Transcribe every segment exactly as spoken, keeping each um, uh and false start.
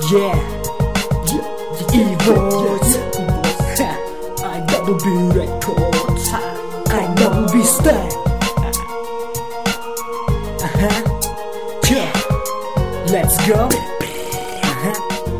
Yeah, yeah, yeah, E-Voice, I double B Records, I double B Style. Ага, yeah, let's go. Ага,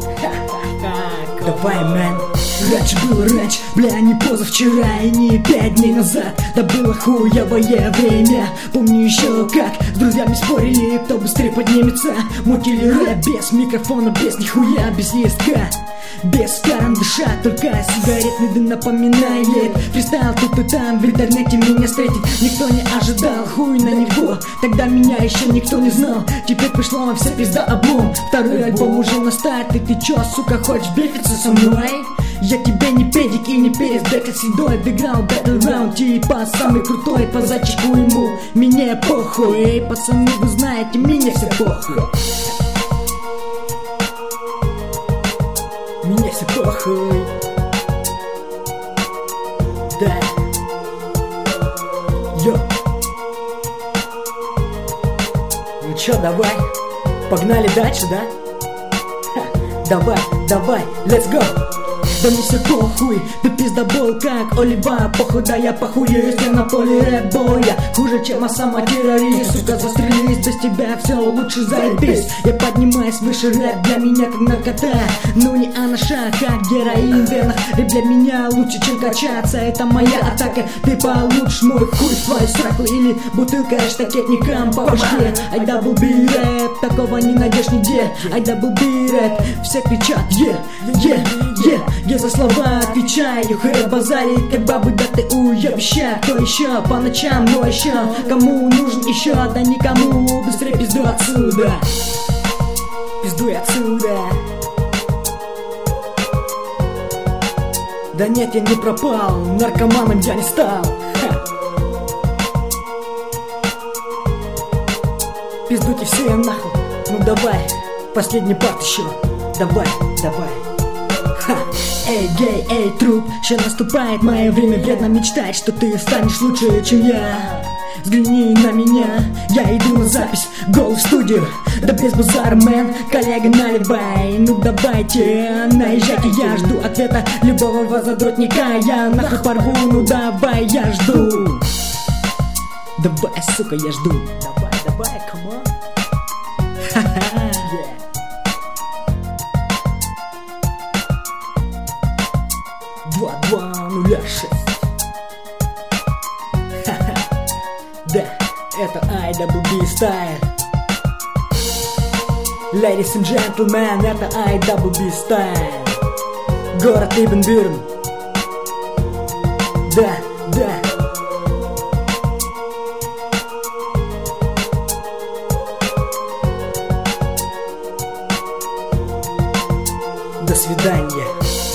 давай, мэн. Раньше было раньше, бля, не позавчера и не пять дней назад. Да было хуевое время. Помню еще как с друзьями спорили, кто быстрее поднимется. Мутили рэп без микрофона, без нихуя, без листка, без карандаша, только сигаретный дым напоминает. Фристайл тут и там, в интернете меня встретить никто не ожидал. Хуй на него, тогда меня еще никто не знал. Теперь пришла вам вся пизда облом. Второй альбом уже на старт, и ты чё, сука, хочешь бефиться со мной? Я тебе не педик и не перец, бля, как седой. Биграунд, бэтлграунд, типа самый крутой. По зайчику ему, мне похуй. Эй, пацаны, вы знаете, мне все похуй. Мне все похуй. Да. Йо. Ну чё, давай, погнали дальше, да? Ха. Давай, давай, let's go. Да мне все похуй, ты пиздобол как Олива. Похуй, да я похую, если на поле рэп боя. Хуже, чем сама террорист. Сука, застрелись, без тебя все лучше заебись. Я поднимаюсь выше, рэп для меня как наркота. Ну не анаша, как героин в венах. Рэп для меня лучше, чем качаться. Это моя атака, ты получишь мой хуй в твою сраку. Или бутылка штакетникам по башке. Ай дабл би рэп, такого не найдешь нигде. Ай дабл би рэп, все кричат е, е, е. Я за слова отвечаю, хэрэп базарит, как бабы, да ты уебища. Кто еще по ночам, но еще кому нужен еще, да никому. Быстрее пизду отсюда, пиздуй отсюда. Да нет, я не пропал, наркоманом я не стал. Ха. Пиздуйте все нахуй, ну давай, последний парт еще. Давай, давай. Ха. Эй, гей, эй, труп, ща наступает мое время. Вредно мечтать, что ты станешь лучше, чем я. Взгляни на меня, я иду на запись, гол в студию. Да без базара, мэн, коллега, наливай. Ну давайте, наезжайте, я жду ответа любого возадротника. Я нахуй порву, ну давай, я жду. Давай, сука, я жду. Давай, давай, come on. Ха-ха. два два нуля шесть. Ха-ха. Да, это ай дабл би Style. Ladies and gentlemen, это ай дабл би Style. Город Ибн Бюрн. Да, да. До свидания.